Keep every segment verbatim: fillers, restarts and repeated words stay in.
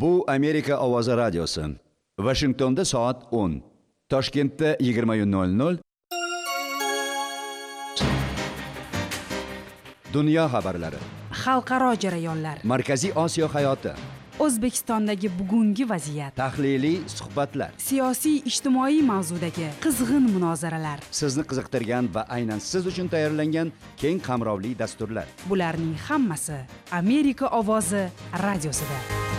Bu Amerika ovozi radiosi. Washingtonda soat o'n, Toshkentda yigirma nol nol. Dunyo xabarlari, xalqaro jarayonlar, Markaziy Osiyo hayoti, O'zbekistondagi bugungi vaziyat, tahliliy suhbatlar, siyosiy ijtimoiy mavzudagi qizg'in munozaralar, sizni qiziqtirgan va aynan siz uchun tayyorlangan keng qamrovli dasturlar. Bularning hammasi Amerika ovozi radiosida.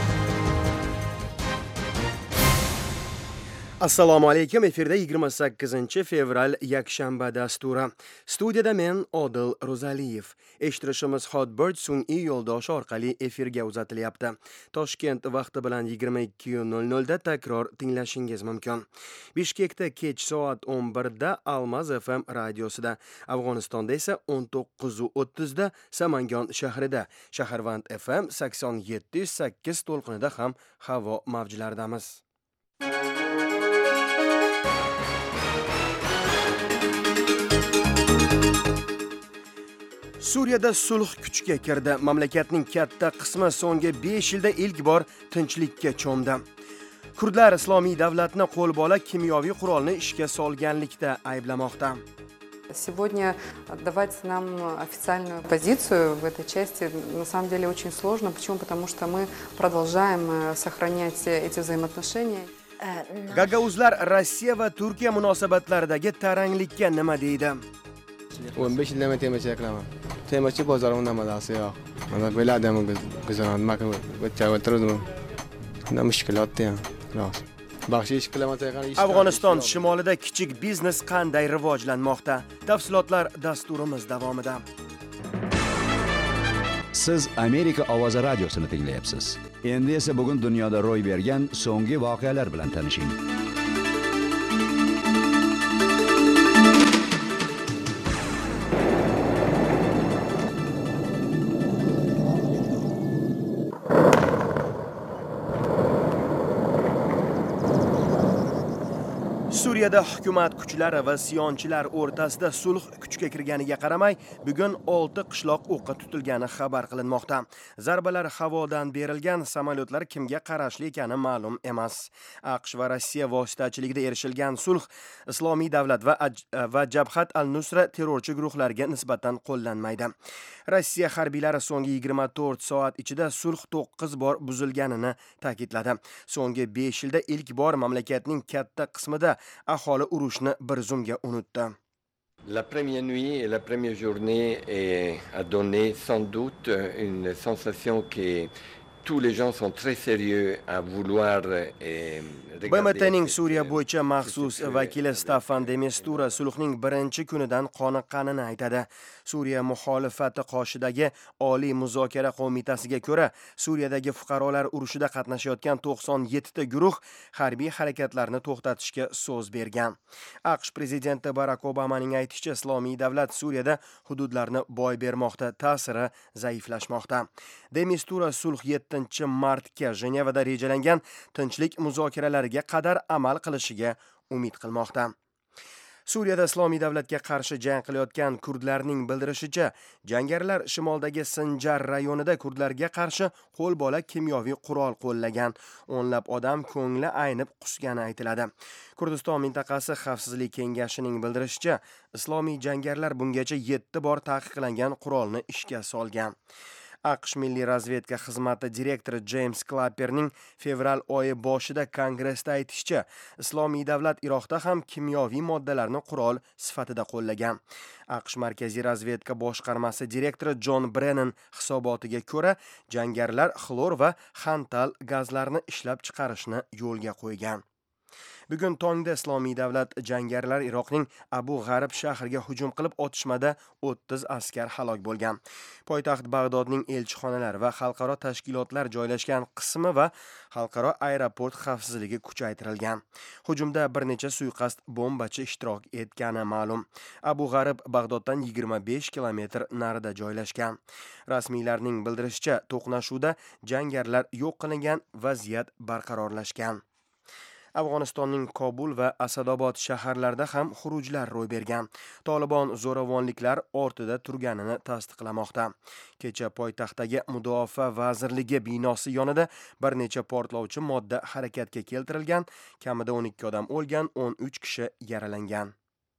Assalomu alaykum. Efirda yigirma sakkizinchi fevral yakshanba dasturi. Studiyada men Odil Ro'zaliyev. Eshittirishimiz Hotbird sun'iy yo'ldoshi orqali efirga uzatilyapti. Toshkent vaqti bilan yigirma ikki nol nol da takror tinglashingiz mumkin. Bishkekda kech soat o'n birda Almaz F M radiosida, Afg'onistonda esa o'n to'qqiz o'ttiz da Samangon shahrida, Shaharvand F M sakson yetti sakkiz to'lqinida ham havo mavjlaridamiz. Suriyada sulh kuchga kirdi. Mamlakatning katta qismi so'nggi besh yilda ilk bor tinchlikka cho'mdi. Kurdlar Islomiy davlatni qo'lbola kimyoviy qurolni ishga solganlikda ayblamoqda. Сегодня отдавать нам официальную позицию в этой части на самом деле очень сложно. Почему? Потому что мы продолжаем сохранять эти взаимоотношения. Gagauzlar Rossiya va Turkiya munosabatlaridagi taranglikka nima deydi? o'n besh yildan temachi qilaman. Temachi bozorimda madasi yo'q. Mana böyle adamı güzel makam o'ttirdim. Nima mushkulotda ham. Xo'sh. Baxshish qilaman tayqan ish. Afg'oniston shimolida kichik biznes qanday rivojlanmoqda? Tafsilotlar dasturimiz davomida. Siz Amerika ovozi radiosini tinglayapsiz. Endi esa bugun dunyoda ro'y bergan so'nggi voqealar bilan tanishing. Suriyada hukumat kuchlari va siyonchilar o'rtasida sulh kuchga kirganiga qaramay, bugun olti qishloq o'qqa tutilgani xabar qilinmoqda. Zarbalar havodan berilgan, samolyotlar kimga qarashli ekani ma'lum emas. AQSh va Rossiya vositachiligida erishilgan sulh Islomiy davlat va va Jabhat al-Nusra terrorchi guruhlariga nisbatan qo'llanmaydi. Rossiya harbiylari so'nggi yigirma to'rt soat ichida sulh to'qqiz bor buzilganini ta'kidladi. So'nggi besh yilda ilk bor mamlakatning katta qismida aholi urushni bir zumga unutdi. La première nuit et la première journée est, a donné sans doute une sensation que tous les gens sont très sérieux à vouloir eh, B M T'ning Suriya bo'yicha maxsus vakili Staffan de Mistura sulhning birinchi kunidan qoniqqanini aytadi. Suriya muxolifati qoshidagi Oliy muzokara qo'mitasiga ko'ra, Suriyadagi fuqarolar urushida qatnashayotgan to'qson yetti ta guruh harbiy harakatlarni to'xtatishga so'z bergan. AQSh prezidenti Barack Obamaning aytishicha, Islomiy davlat Suriyada hududlarni boy bermoqda, ta'siri zaiflashmoqda. De Mistura sulh yettinchi martga Jenevada rejalangan tinchlik muzokaralariga qadar amal qilishiga umid qilmoqda. Suriyada Islomiy davlatga qarshi jang qilayotgan kurdlarning bildirishicha, jangarilar shimoldagi Sinjar rayonida kurdlarga qarshi qo'lbola kimyoviy qurol qo'llagan. O'nlab odam ko'ngli aynib qusgani aytiladi. Kurdiston mintaqasi xavfsizlik kengashining bildirishicha, islomiy jangarilar bungacha yetti bor taqiqlangan qurolni ishga solgan. AQSh Milliy razvedka xizmati direktori James Clapperning fevral oyi boshida kongressda aytishicha, Islomiy davlat Iroqda ham kimyoviy moddalarni qurol sifatida qo'llagan. AQSh Markaziy razvedka boshqarmasi direktori John Brennan hisobotiga ko'ra, jangarilar xlor va xantal gazlarni ishlab chiqarishni yo'lga qo'ygan. Bugun tongda Islomiy davlat jangarilari Iroqning Abu G'arib shahriga hujum qilib, otishmada o'ttiz askar halok bo'lgan. Poytaxt Bag'dodning elchixonalari va xalqaro tashkilotlar joylashgan qismi va xalqaro aeroport xavfsizligi kuchaytirilgan. Hujumda bir necha suiqasd bombachi ishtirok etgani ma'lum. Abu G'arib Bag'doddan yigirma besh kilometr narida joylashgan. Rasmiylarning bildirishicha, to'qnashuvda jangarilar yo'q qilingan, vaziyat barqarorlashgan. Afg'onistonning Kobul va Asadobod shaharlarida ham xurujlar ro'y bergan. Tolibon zo'ravonliklar ortida turganini tasdiqlamoqda. Kecha poytaxtdagi Mudofaa vazirligi binosi yonida bir necha portlovchi modda harakatga keltirilgan, kamida o'n ikki odam o'lgan, o'n uch kishi yaralangan.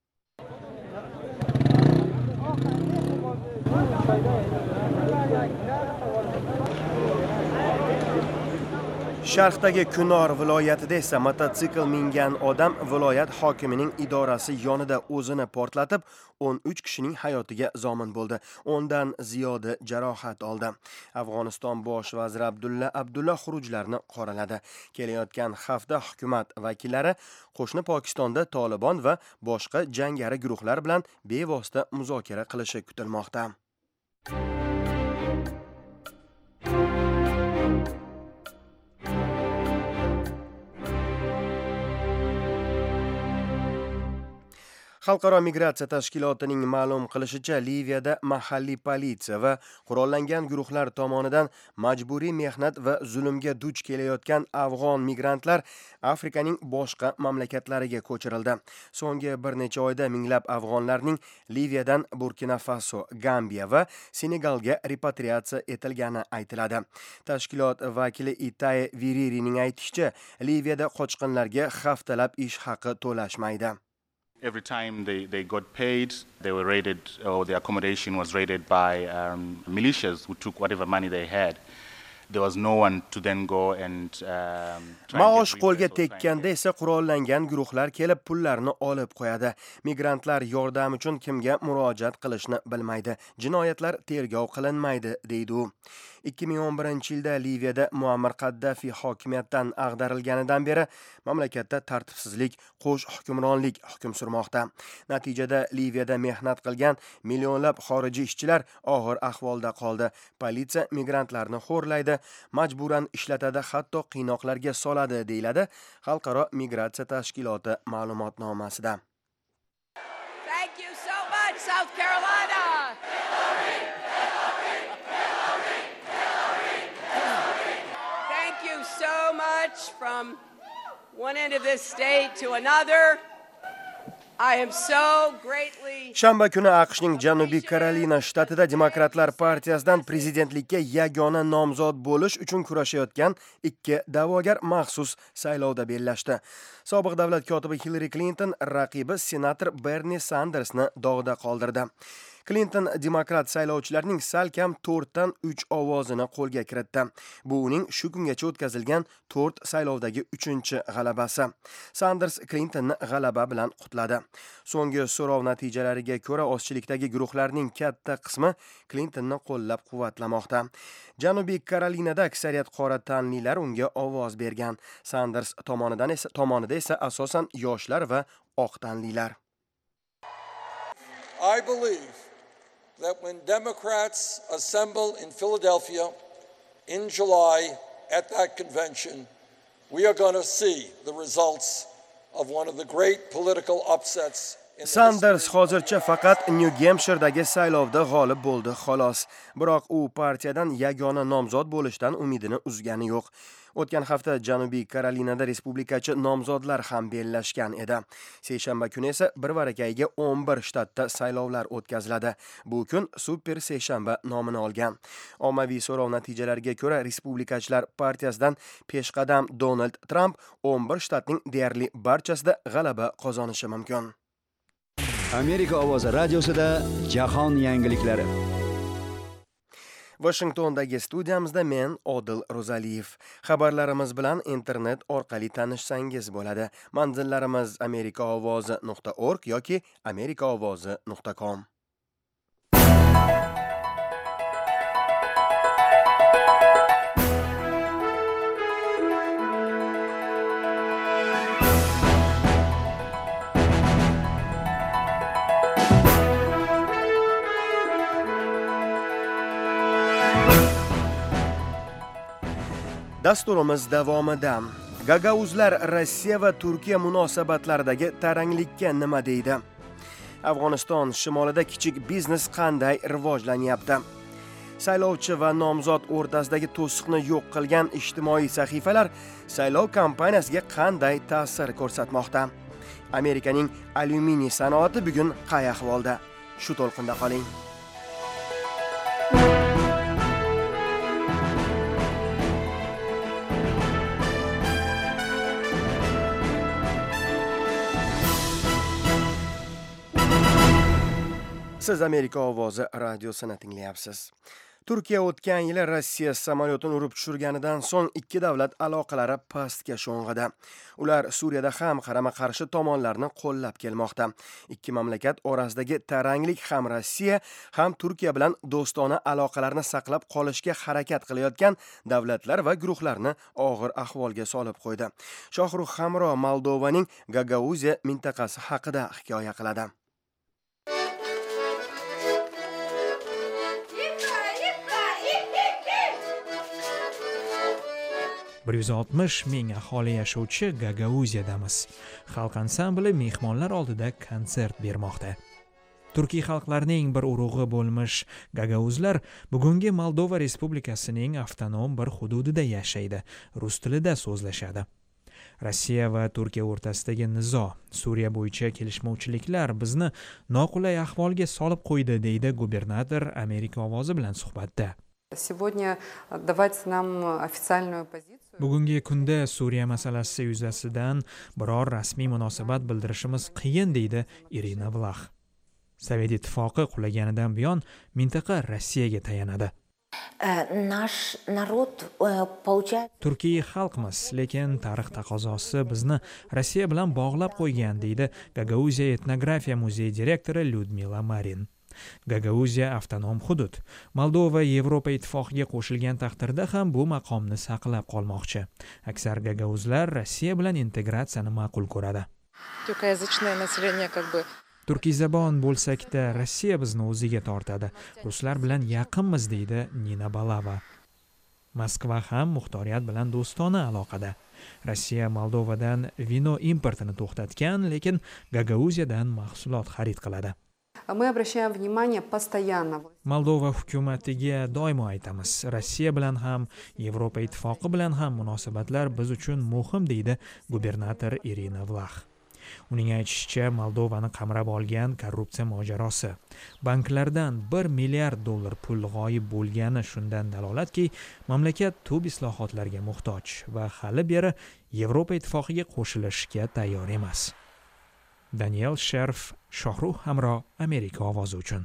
Sharqdagi Kunor viloyatida esa mototsikl mingan odam viloyat hokimining idorasi yonida o'zini portlatib, o'n uch kishining hayotiga zomin bo'ldi. O'ndan ziyodi jarohat oldi. Afg'oniston bosh vaziri Abdulla Abdulla xurujlarni qoraladi. Kelayotgan hafta hukumat vakillari qo'shni Pokistonda Tolibon va boshqa jangari guruhlar bilan bevosita muzokara qilishi kutilmoqda. Xalqaro migratsiya tashkilotining ma'lum qilishicha, Liviyada mahalliy politsiya va qurollangan guruhlar tomonidan majburiy mehnat va zulmga duch kelayotgan afg'on migrantlar Afrikaning boshqa mamlakatlariga ko'chirildi. So'nggi bir necha oyda minglab afg'onlarning Liviyadan Burkina Faso, Gambiya va Senegalga repatriatsiya etilgani aytiladi. Tashkilot vakili Itaye Viririning aytishicha, Liviyada qochqinlarga haftalab ish haqi to'lashmaydi. Every time they, they got paid, they were raided, or the accommodation was raided by um, militias who took whatever money they had. There was no one to then go and um, Maosh qo'lga tekkanda esa qurollangan guruhlar kelib pullarni olib qo'yadi. Migrantlar yordam uchun kimga murojaat qilishni bilmaydi. Jinoyatlar tergov qilinmaydi, deydi u. ikki ming o'n birinchi yilda Liviyada Muammar Qaddafi hokimiyatdan ag'darilganidan beri mamlakatda tartibsizlik, qo'sh hukmronlik hukm surmoqda. Natijada Liviyada mehnat qilgan millionlab xorijiy ishchilar og'ir ahvolda qoldi. Politsiya migrantlarni xo'rlaydi, majburan ishlatadi, hatto qiynoqlarga soladi, deyiladi Xalqaro migratsiya tashkiloti ma'lumotnomasida. Thank you so much, South Carolina. Thank you so much from one end of this state to another. I am so greatly Shanba kuni AQShning Janubiy Karolina shtatida Demokratlar partiyasidan prezidentlikka yagona nomzod bo'lish uchun kurashayotgan ikki da'vogar maxsus saylovda bellashdi. Sobiq davlat kotibi Hillary Clinton raqibi senator Bernie Sandersni dog'da qoldirdi. Clinton demokrat saylovchilarning salkam to'rtdan uch ovozini qo'lga kiritdi. Bu uning shu kungacha o'tkazilgan to'rt saylovdagi uchinchi g'alabasi. Sanders Clintonni g'alaba bilan qutladi. So'nggi so'rov natijalariga ko'ra ozchilikdagi guruhlarning katta qismi Clintonni qo'llab-quvvatlamoqda. Janubiy Karolinada aksariyat qora tanlilar unga ovoz bergan. Sanders tomonidan esa tomonida esa asosan yoshlar va oq tanlilar. I believe that when Democrats assemble in Philadelphia in July at that convention, we are going to see the results of one of the great political upsets. Sanders hozircha faqat New Hampshire'dagi saylovda g'olib bo'ldi, xolos. Biroq u partiyadan yagona nomzod bo'lishdan umidini uzgani yo'q. O'tgan hafta Janubiy Karolinada respublikachi nomzodlar ham bellashgan edi. Seshanba kuni esa bir varakayga o'n bir shtatda saylovlar o'tkaziladi. Bu kun Super seshanba nomini olgan. Ommaviy so'rov natijalariga ko'ra respublikachilar partiyasidan peshqadam Donald Trump o'n bir shtatning deyarli barchasida g'alaba qozonishi mumkin. Amerika ovozi radiosida jahon yangiliklari. Washingtondagi studiyamizda men Odil Ro'zaliyev. Xabarlarimiz bilan internet orqali tanishsangiz bo'ladi. Manzillarimiz amerika ovozi nuqta org yoki amerika ovozi nuqta com. Dasturimiz davomida Gagauzlar Rossiya va Turkiya munosabatlaridagi taranglikka nima deydi? Afg'oniston shimolida kichik biznes qanday rivojlanyapti? Saylovchi va nomzod o'rtasidagi to'siqni yo'q qilgan ijtimoiy sahifalar saylov kampaniyasiga qanday ta'sir ko'rsatmoqda? Amerikaning alyuminiy sanoati bugun qay ahvolda? Shu to'lqinda qoling. Siz Amerika ovozi radiosini tinglayapsiz. Turkiya o'tgan yili Rossiya samolyotini urib tushirganidan so'ng ikki davlat aloqalari pastga sho'ng'idi. Ular Suriyada ham qarama-qarshi tomonlarni qo'llab kelmoqda. Ikki mamlakat orasidagi taranglik ham Rossiya, ham Turkiya bilan do'stona aloqalarni saqlab qolishga harakat qilayotgan davlatlar va guruhlarni og'ir ahvolga solib qo'ydi. Shohrux Hamro Moldovaning Gagauziya mintaqasi haqida hikoya qiladi. bir yuz oltmish ming aholi yashovchi Gagauziyadamiz. Xalq ansambli mehmonlar oldida konsert bermoqda. Turkiy xalqlarning bir urug'i bo'lmish Gagauzlar bugungi Moldova Respublikasining avtonom bir hududida yashaydi, rus tilida so'zlashadi. Rossiya va Turkiya o'rtasidagi nizo, Suriya bo'yicha kelishmovchiliklar bizni noqulay ahvolga solib qo'ydi, deydi gubernator Amerika ovozi bilan suhbatda. Сегодня давать нам официальную позицию. Bugungi kunda Suriya masalasi yuzasidan biror rasmiy munosabat bildirishimiz qiyin, deydi Irina Vlax. Sovet ittifoqi qulaganidan buyon mintaqa Rossiyaga tayanadi. Turkiy xalqmiz, lekin tarix taqozosi bizni Rossiya bilan bog'lab qo'ygan, deydi Gagauziya etnografiya muzeyi direktori Lyudmila Marin. Gagauziya avtonom hudud. Moldova Yevropa ittifoqiga qo'shilgan taqdirda ham bu maqomni saqlab qolmoqchi. Aksar gagauzlar Rossiya bilan integratsiyani ma'qul ko'radi. Turkiy zabon bo'lsak-da, Rossiya bizni o'ziga tortadi. Ruslar bilan yaqinmiz, deydi Nina Balava. Moskva ham muxtoriyat bilan do'stona aloqada. Rossiya Moldovadan vino importini to'xtatgan, lekin Gagauziyadan mahsulot xarid qiladi. Мы обращаем внимание постоянно. Moldova hukumatiga doimo aytamiz, Rossiya bilan ham, Yevropa ittifoqi bilan ham munosabatlar biz uchun muhim, deydi gubernator Irina Vlax. Uning aytishicha, Moldovani qamrab olgan korrupsiya mojarosi. Banklardan bir milliard dollar pul g'oyib bo'lgani shundan dalolatki, mamlakat tub islohotlarga muhtoj va hali beri Yevropa ittifoqiga qo'shilishga tayyor emas. Daniel Sherf, Shohrux Hamro, Amerika ovozi uchun.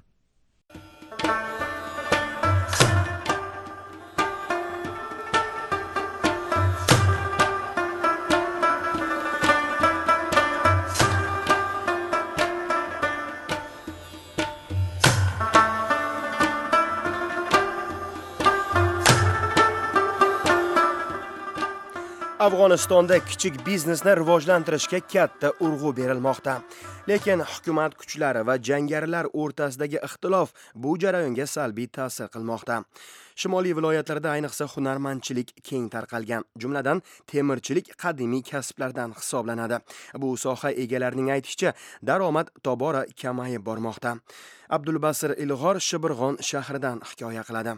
Afg'onistonda kichik biznesni rivojlantirishga katta urg'u berilmoqda. Lekin hukumat kuchlari va jangarilar o'rtasidagi ixtilof bu jarayonga salbiy ta'sir qilmoqda. Shimoliy viloyatlarda ayniqsa hunarmandchilik keng tarqalgan, jumladan temirchilik qadimiy kasblardan hisoblanadi. Bu soha egalarining aytishicha, daromad tobora kamayib bormoqda. Abdulbasir Ilg'or Shibirg'on shahridan hikoya qiladi.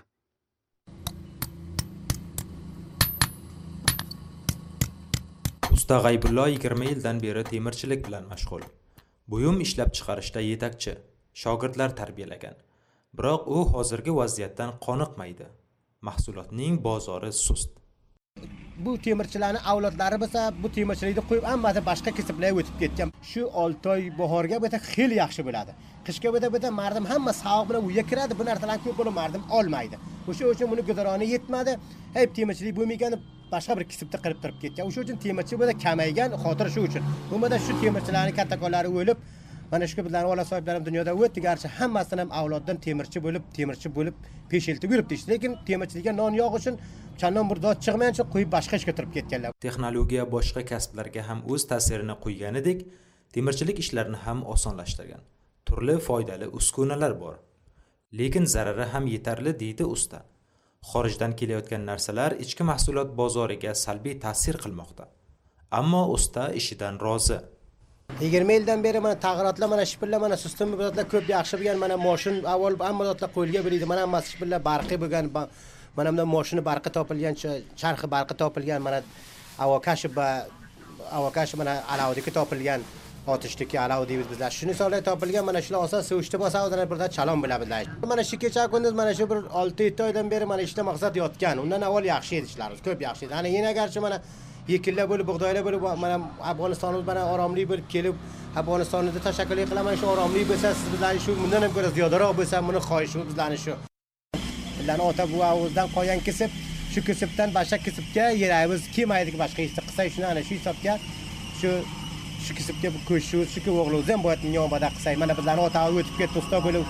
Usta G'aybullo yigirma yildan beri temirchilik bilan mashg'ul. Buyum ishlab chiqarishda yetakchi, shogirdlar tarbiyalagan. Biroq u hozirgi vaziyatdan qoniqmaydi. Mahsulotning bozori sust. Bu temirchilarning avlodlari bo'lsa, bu temirchilikni qo'yib hammasi boshqa kasblarga o'tib ketgan. Shu olti oy bahorga bo'lsa xil yaxshi bo'ladi. Qishga bo'lsa, mardim hamma savoq bilan uyga kiradi, bu narsalarni ko'p bo'lib mardim olmaydi. O'sha uchun buni g'izoroni yetmadi. Hep temirchilik bo'lmagan boshqa bir kasbda qilib turib ketgan. O'sha uchun temirchi bo'lsa kamaygan, xotir shu uchun. Bo'lmasa shu temirchilarning kattakonlari o'lib, mana shu bizlarning ola sohiblari dunyoda o'tdi, garchi hammasidan ham avloddan temirchi bo'lib, temirchi bo'lib pesheltib yuribdi. Lekin temirchilikka non yog' uchun chandan bir dod chiqmagancha qo'yib boshqa ishga turib ketganlar. Texnologiya boshqa kasblarga ham o'z ta'sirini qo'yganidek, temirchilik ishlarini ham osonlashtirgan. Turli foydali uskunalar bor. Lekin zarari ham yetarli, deydi usta. Xorijdan kelayotgan narsalar ichki mahsulot bozoriga salbiy ta'sir qilmoqda. Ammo usta ishidan rozi. yigirma yildan beri mana tag'irotlar mana shipillar mana sistemni bizatlar ko'p yaxshi bo'lgan mana mashin avval hamma zotlar qo'lga beradi mana hammasi shipillar barqi bo'lgan mana bunday mashina barqi topilgan charxi barqi topilgan mana avokashi va avokashi mana alavdiki topilgan otishdiki alav deymiz bizlar shuni sonlar topilgan mana shular olsa suvishda bo'lsa o'zlari birda chalon biladilar mana shu kecha kunduz mana shu bir olti yetti oydan beri mana ishda maqsad yotgan undan avval yaxshi edi ishlarimiz ko'p yaxshi edi ana yana garchi mana yekillar bo'lib bug'doylar bo'lib mana Afg'onistonimiz mana oromli bo'lib kelib Afg'onistonni tashakkur qilaman shu oromli bo'lsa siz bizlarni shu bundan ham ko'ra ziyodaroq bo'lsa buni xohishimiz bizlarni shu bizlarni ota buvamizdan qolgan kasb shu kasbdan boshqa kasbga yeraymiz kelmaydi boshqa ish qilsak shuni ana shu hisobga shu shu kasbga ko'shimiz shu o'g'limiz ham bo'yatni yomada qilsak mana bizlarni ota o'tib ketdi usta bo'lib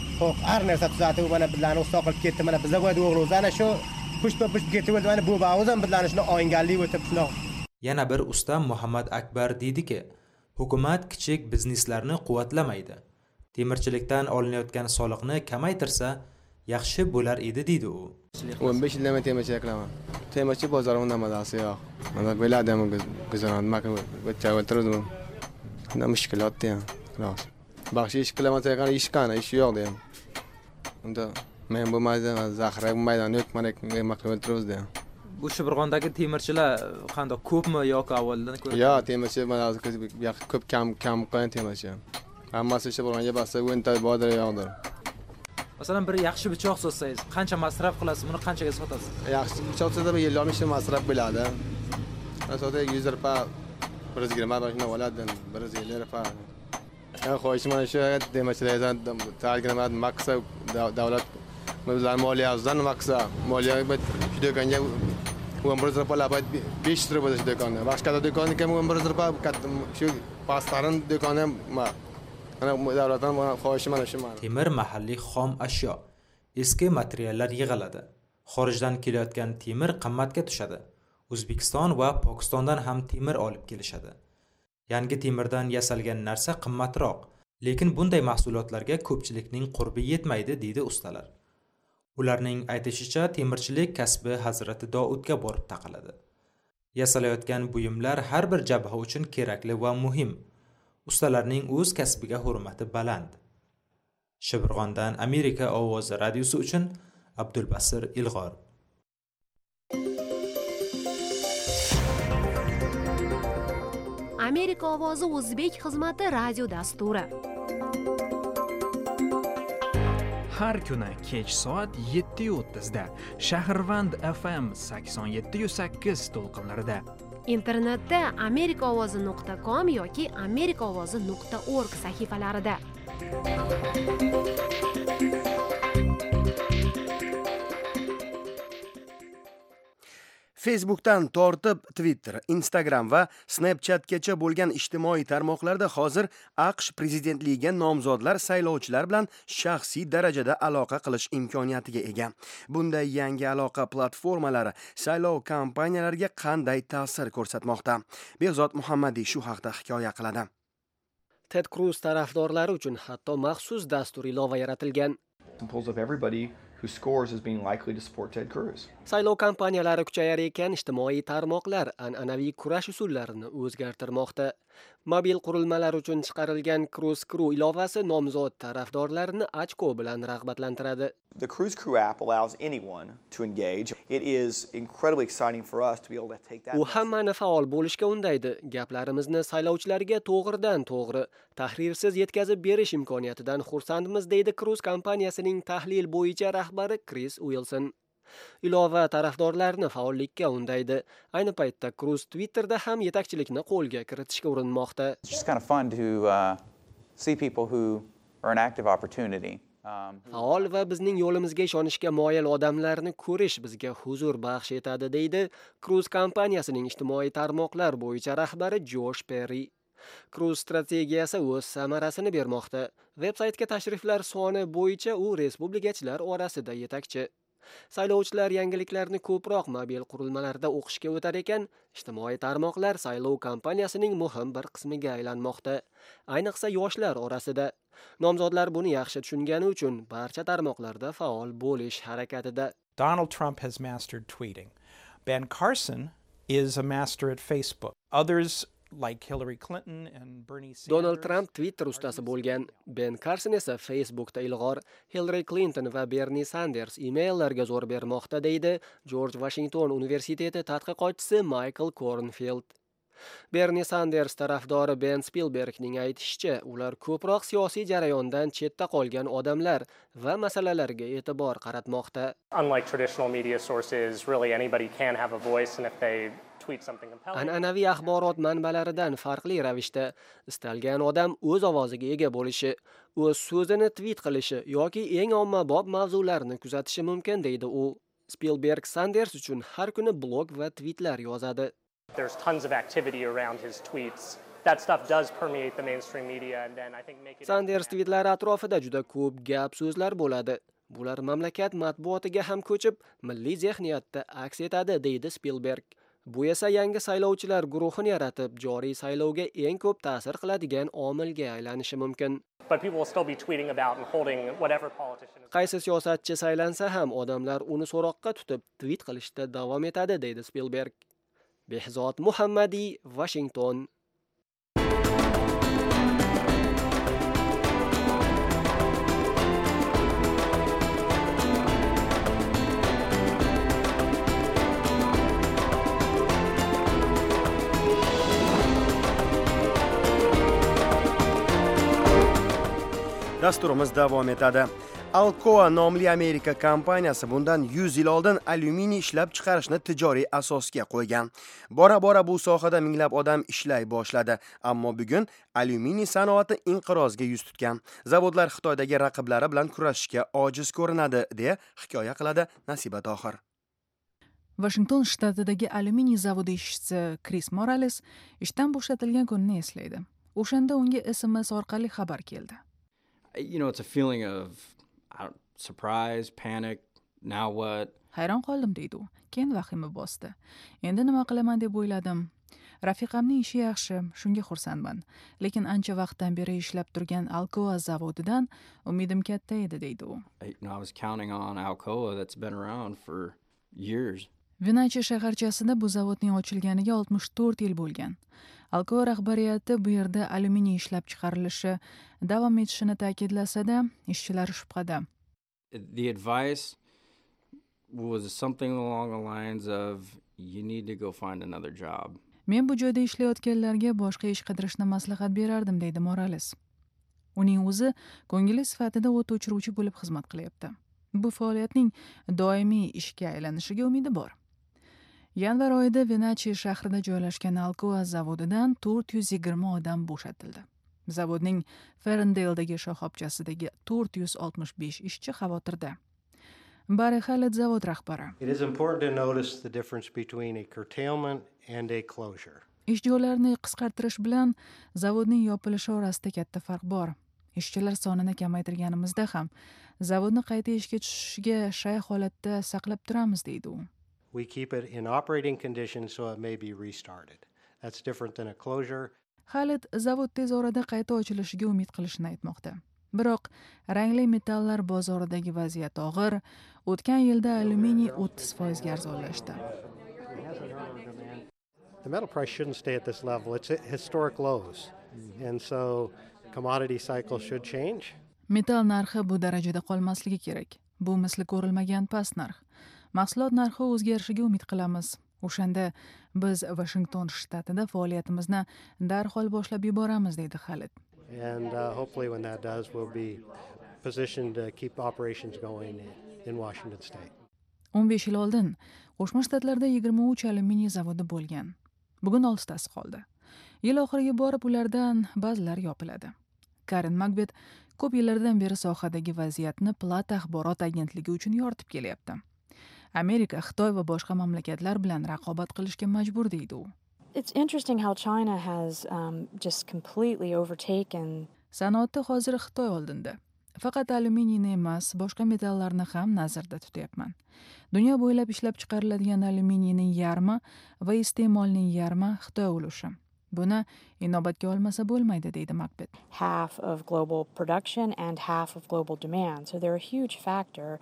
har narsa tuzatib mana bizlarni usta qilib ketdi mana bizlar bo'yatni o'g'limiz ana shu pushpa pushpa ketib o'tdi mana bu ba'uz ham bizlarni shuni oynganlik o'tib shuni yana bir usta Muhammad Akbar deydiki hukumat kichik bizneslarni quvvatlamaydi temirchilikdan olinayotgan soliqni kamaytirsa yaxshi bo'lar edi deydi u o'n besh yildan beri temirchilik qilaman temirchi bozori undan madasi yo'q mana bo'ladi ham guzoran maka o'tcha o'tirdim unda mushkulotda ham xolos baxshi ish qilaman degan ish qani ish yo'q deyam unda men bo'lmaydi zaxira bo'lmaydi yo'q mana maka o'tiribmiz deyam bu Shibirg'ondagi temirchilar qanday ko'pmi yoki avvaldan ko'ra yo'q temirchi mana ko'p kam kam qolgan temirchi hammasi Shibirg'onga bassa o'nta bodira yo'qdir masalan bir yaxshi pichoq sotsangiz qancha masraf qilasiz buni qanchaga sotasiz yaxshi pichoq sotsa yillar mish masraf bo'ladi sotsa yuz rupiya bir yuz yigirma shunday bo'ladi bir yuz ellik rupiya men xohishim mana shu temirchilardan targimad maqsa davlat bizlar moliyamizdan maqsa moliya shu do'konga o'n bir rupiya besh rupiya shu do'konni boshqa do'konniki o'n bir rupiya shu pastarin do'koni davlatdan xohishim mana shu temir mahalliy xom ashyo eski materiallar yig'iladi xorijdan kelayotgan temir qimmatga tushadi O'zbekiston va Pokistondan ham temir olib kelishadi yangi temirdan yasalgan narsa qimmatroq lekin bunday mahsulotlarga ko'pchilikning qurbi yetmaydi deydi ustalar ularning aytishicha temirchilik kasbi Hazrati Doudga borib taqaladi yasalayotgan buyumlar har bir jabha uchun kerakli va muhim ustalarning o'z kasbiga hurmati baland. Shibirg'ondan Amerika ovozi radiosi uchun Abdulbasir Ilg'or. Amerika ovozi o'zbek xizmati radio dasturi. Har kuni kech soat yetti o'ttiz da Shahrvand F M sakson yetti sakkiz to'lqinlarida. Internetda amerikaovozi nuqta com yoki amerikaovozi nuqta org sahifalarida. Facebookdan tortib Twitter, Instagram va Snapchatgacha bo'lgan ijtimoiy tarmoqlarda hozir AQSh prezidentligiga nomzodlar saylovchilar bilan shaxsiy darajada aloqa qilish imkoniyatiga ega. Bunday yangi aloqa platformalari saylov kampaniyalariga qanday ta'sir ko'rsatmoqda? Behzod Muhammadiy shu haqda hikoya qiladi. Ted Cruz tarafdorlari uchun hatto maxsus dastur ilova yaratilgan. Who scores as being likely to support Ted Cruz. Saylov kampaniyalari kuchayar ekan, ijtimoiy tarmoqlar an'anaviy kurash usullarini o'zgartirmoqda. Mobil qurilmalar uchun chiqarilgan Cruz Crew ilovasi nomzod tarafdorlarini ochko bilan rag'batlantiradi. The Cruz Crew app allows anyone to engage. It is incredibly exciting for us to be able to take that. U hammani faol bo'lishga undaydi. Gaplarimizni saylovchilarga to'g'ridan to'g'ri, tahrirsiz yetkazib berish imkoniyatidan xursandmiz, deydi Cruz kompaniyasining tahlil bo'yicha rahbari Chris Wilson. Ilova tarafdorlarni faollikka undaydi. Ayni paytda Cruz Twitterda ham yetakchilikni qo'lga kiritishga urinmoqda. It's just kind of fun to uh, see people who are an active opportunity. Faol va bizning yo'limizga ishonishga moyil odamlarni ko'rish bizga huzur baxsh etadi, deydi Cruz kompaniyasining ijtimoiy tarmoqlar bo'yicha rahbari Josh Perry. Cruz strategiyasi o'z samarasini bermoqda. Veb-saytga tashriflar soni bo'yicha u respublikachilar orasida yetakchi. Saylovchilar yangiliklarni ko'proq mobil qurilmalarda o'qishga o'tar ekan, ijtimoiy tarmoqlar saylov kampaniyasining muhim bir qismiga aylanmoqda. Ayniqsa yoshlar orasida. Nomzodlar buni yaxshi tushungani uchun barcha tarmoqlarda faol bo'lish harakatida. Donald Trump has mastered tweeting. Ben Carson is a master at Facebook. Others like Hillary Clinton and Bernie Sanders. Donald Trump Twitter ustasi bo'lgan, Ben Carson esa Facebookda ilg'or Hillary Clinton va Bernie Sanders emaillarga zo'r bermoqda deydi George Washington Universiteti tadqiqotchisi Michael Kornfield. Bernie Sanders tarafdori Ben Spielbergning aytishicha, ular ko'proq siyosiy jarayondan chetda qolgan odamlar va masalalarga e'tibor qaratmoqda. Unlike traditional media sources, really anybody can have a voice, and if they tweet something compelling. An'anaviy axborot manbalaridan farqli ravishda istalgan odam o'z ovoziga ega bo'lishi, o'z so'zini tweet qilishi yoki eng ommabop mavzularni kuzatishi mumkin deydi u. Spielberg Sanders uchun har kuni blog va tweetlar yozadi. There's tons of activity around his tweets. That stuff does permeate the mainstream media and then I think make it Sanders tweetlari atrofida juda ko'p gap so'zlar bo'ladi. Bular mamlakat matbuotiga ham ko'chib, milliy zehniyatda aks etadi deydi Spielberg. Bu esa yangi saylovchilar guruhini yaratib, joriy saylovga eng ko'p ta'sir qiladigan omilga aylanishi mumkin. But people will still be tweeting about and holding whatever politician is. Qaysi siyosatchi saylansa ham odamlar uni so'roqqa tutib tweet qilishda davom etadi deydi Spielberg. Behzod Muhammadi, Washington. Dasturimiz davom etadi. Alcoa nomli Amerika kompaniyasi bundan yuz yil oldin alyuminiy ishlab chiqarishni tijoriy asosga qo'ygan. Bora-bora bu sohada minglab odam ishlay boshladi, ammo bugun alyuminiy sanoati inqirozga yuz tutgan. Zavodlar Xitoydagi raqiblari bilan kurashishga ojiz ko'rinadi, deya hikoya qiladi Nasiba Tohir. Washington shtatidagi alyuminiy zavodi ishchisi Chris Morales ishdan bo'shatilgan kunni eslaydi. O'shanda unga S M S orqali xabar keldi. You know, it's a feeling of surprise, panic, now what? Hayron qoldim deydi u. Keyin vahima bosdi. Endi nima qilaman deb o'yladim. Rafiqamning ishi yaxshi, shunga xursandman. Lekin ancha vaqtdan beri ishlab turgan Alcoa zavodidan umidim katta edi deydi u. You know, I was counting on Alcoa that's been around for years. Vinaychi shaharchasida bu zavodning ochilganiga oltmish to'rt yil bo'lgan. Alcoa rahbariyati bu yerda alyuminiy ishlab chiqarilishi davom etishini ta'kidlasa-da, ishchilar shubhada. The advice was something along the lines of you need to go find another job. Men bu joyda ishlayotganlarga boshqa ish qidirishni maslahat berardim deydi Morales. Uning o'zi ko'ngilli sifatida o't o'chiruvchi bo'lib xizmat qilyapti. Bu faoliyatning doimiy ishga aylanishiga umidi bor. Yanvar oyida Vinaychi shahrida joylashgan Alcoa zavodidan to'rt yuz yigirma odam bo'shatildi. Zavodning Ferndale'dagi shoxobchasidagi to'rt yuz oltmish besh ishchi xavotirda. Barry Hallett zavod rahbari. It is important to notice the difference between a curtailment and a closure. Ish joylarini qisqartirish bilan zavodning yopilishi orasida katta farq bor. Ishchilar sonini kamaytirganimizda ham zavodni qayta ishga tushishiga shay holatda saqlab turamiz deydi u. We keep it in operating conditions so it may be restarted. That's different than a closure. Hallett zavod tez orada qayta ochilishiga umid qilishini aytmoqda. Biroq rangli metallar bozoridagi vaziyat og'ir. O'tgan yilda alyuminiy o'ttiz foiz ga arzonlashdi. The metal price shouldn't stay at this level. It's at historic lows. And so commodity cycle should change. Metal narxi bu darajada qolmasligi kerak. Bu misli ko'rilmagan past narx. Mahsulot narxi o'zgarishiga umid qilamiz. O'shanda biz Washington shtatida faoliyatimizni darhol boshlab yuboramiz deydi Hallett. And uh, hopefully when that does we'll be positioned to keep operations going in Washington state. o'n besh yil oldin Qo'shma Shtatlarda yigirma uch alyuminiy zavodi bo'lgan. Bugun oltitasi qoldi. Yil oxiriga borib ulardan ba'zilar yopiladi. Karen Macbeth ko'p yillardan beri sohadagi vaziyatni Plato axborot agentligi uchun yoritib kelyapti. Amerika, Xitoy va boshqa mamlakatlar bilan raqobat qilishga majbur deydi u. It's interesting how China has um, just completely overtaken. Sanoatda hozir Xitoy oldinda. Faqat alyuminiyni emas, boshqa metallarni ham nazarda tutyapman. Dunyo bo'ylab ishlab chiqariladigan alyuminiyning yarmi va iste'molning yarmi Xitoy ulushi. Buni inobatga olmasa bo'lmaydi deydi Macbeth. Half of global production and half of global demand. So they're a huge factor.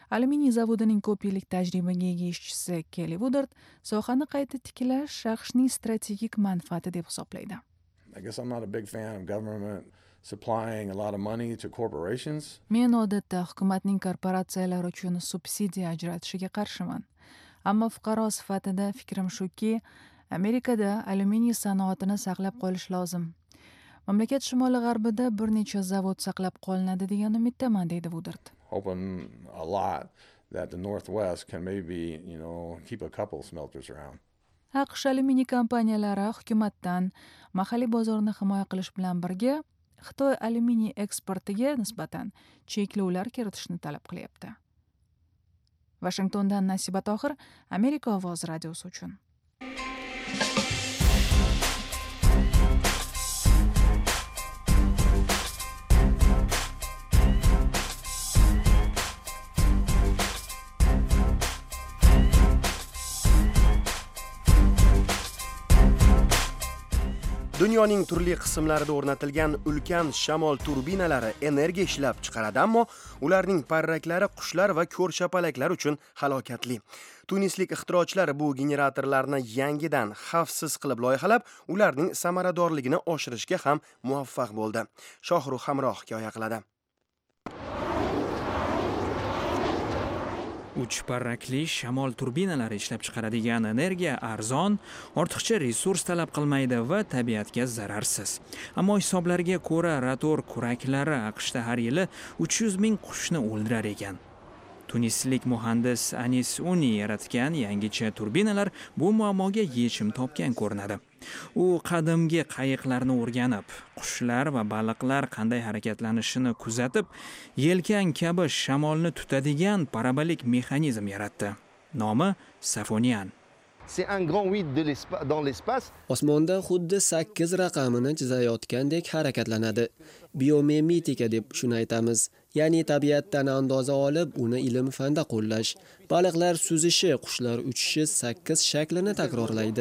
Alyuminiy zavodining ko'p yillik tajribaga ega ishchisi Kelly Woodard sohani qayta tiklash AQShning strategik manfaati deb hisoblaydi. I guess I'm not a big fan of government supplying a lot of money to corporations. Men odatda hukumatning korporatsiyalar uchun subsidiya ajratishiga qarshiman. Ammo fuqaro sifatida fikrim shuki, Amerikada alyuminiy sanoatini saqlab qolish lozim. Mamlakat shimoli g'arbida bir necha zavod saqlab qolinadi degan umiddaman, deydi Woodard. Hoping a lot that the Northwest can maybe, you know, keep a couple smelters around. AQSh alyuminiy kompaniyalari hukumatdan mahalliy bozorni himoya qilish bilan birga Xitoy alyuminiy eksportiga nisbatan cheklovlar kiritishni talab qilyapti. Washingtondan Nasiba Tohir, Amerika ovozi radiosi uchun. Dunyoning turli qismlarida o'rnatilgan ulkan shamol turbinalari energiya ishlab chiqaradi, ammo ularning parraklari qushlar va ko'rshapalaklar uchun halokatli. Tunislik ixtirochilar bu generatorlarni yangidan xavfsiz qilib loyihalab, ularning samaradorligini oshirishga ham muvaffaq bo'ldi. Shohruh Hamroh hikoya qiladi. Uch parrakli shamol turbinalari ishlab chiqaradigan energiya arzon, ortiqcha resurs talab qilmaydi va tabiatga zararsiz. Ammo hisoblarga ko'ra rotor kuraklari AQShda har yili uch yuz ming qushni o'ldirar ekan. Tunislik muhandis Anis Uni yaratgan yangicha turbinalar bu muammoga yechim topgan ko'rinadi. U qadimgi qayiqlarni o'rganib, qushlar va baliqlar qanday harakatlanishini kuzatib, yelkan kabi shamolni tutadigan parabolik mexanizm yaratdi. Nomi Safonian. Osmonda xuddi sakkiz raqamini chizayotgandek harakatlanadi. Biomimetika deb shuni aytamiz. Ya'ni tabiatdan andoza olib, uni ilm-fanda qo'llash. Baliqlar suzishi, qushlar uchishi sakkiz shaklini takrorlaydi.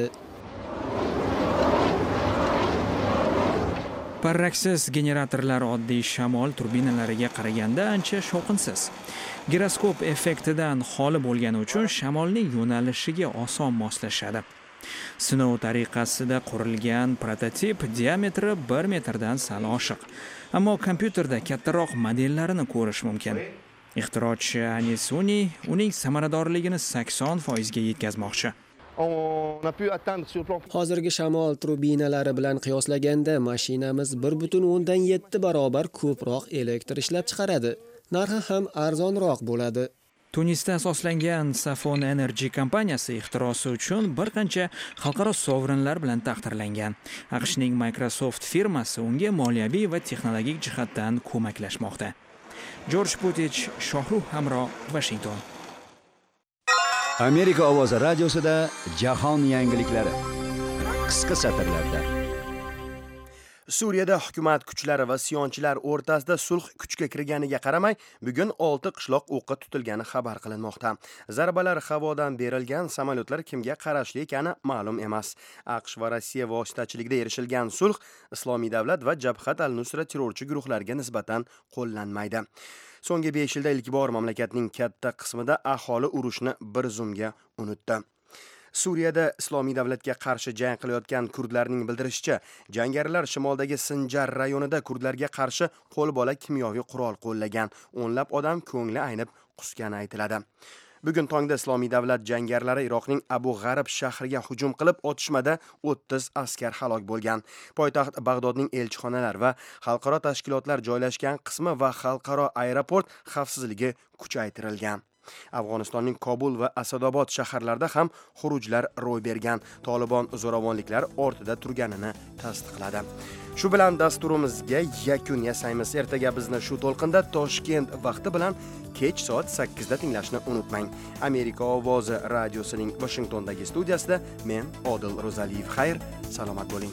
Parraksiz generatorlar oddiy shamol turbinalariga qaraganda ancha shovqinsiz. Giroskop effektidan xoli bo'lgani uchun shamolning yo'nalishiga oson moslashadi. Sinov tariqasida qurilgan prototip diametri bir metrdan sal oshiq. Ammo kompyuterda kattaroq modellarini ko'rish mumkin. Ixtirochi Anis Uni uning samaradorligini sakson foiz ga yetkazmoqchi. Hozirgi shamol turbinalari bilan qiyoslaganda mashinamiz bir butun o'ndan yetti barobar ko'proq elektr ishlab chiqaradi. Narxi ham arzonroq bo'ladi. Tunisda asoslangan Safon Energy kompaniyasi ixtirosi uchun bir qancha xalqaro sovrinlar bilan taqdirlangan. AQShning Microsoft firmasi unga moliyaviy va texnologik jihatdan ko'maklashmoqda. George Butich, Shohruh Hamroh, Washington. Amerika ovozi radiosida jahon yangiliklari qisqa satrlarda. Suriyada hukumat kuchlari va isyonchilar o'rtasida sulh kuchga kirganiga qaramay, bugun olti qishloq o'qqa tutilgani xabar qilinmoqda. Zarbalar havodan berilgan, samolyotlar kimga qarashli ekani ma'lum emas. AQSh va Rossiya vositachiligida erishilgan sulh Islomiy davlat va Jabhat al-Nusra terrorchi guruhlarga nisbatan qo'llanmaydi. So'nggi besh yilda ilk bor mamlakatning katta qismida aholi urushni bir zumga unutdi. Suriyada Islomiy davlatga qarshi jang qilayotgan kurdlarning bildirishicha, jangarilar shimoldagi Sinjar rayonida kurdlarga qarshi qo'lbola kimyoviy qurol qo'llagan. O'nlab odam ko'ngli aynib qusgani aytiladi. Bugun tongda Islomiy davlat jangarilari Iroqning Abu G'arib shahriga hujum qilib, otishmada o'ttiz askar halok bo'lgan. Poytaxt Bag'dodning elchixonalar va xalqaro tashkilotlar joylashgan qismi va xalqaro aeroport xavfsizligi kuchaytirilgan. Afg'onistonning Kobul va Asadobod shaharlarida ham xurujlar ro'y bergan. Tolibon zo'ravonliklar ortida turganini tasdiqladi. Shu bilan dasturimizga yakun yasaymiz. Ertaga bizni shu to'lqinda Toshkent vaqti bilan kech soat sakkizda tinglashni unutmang. Amerika ovozi radiosining Washingtondagi studiyasida men Odil Ro'zaliyev. Xayr, salomat bo'ling.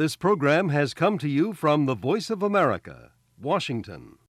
This program has come to you from the Voice of America, Washington.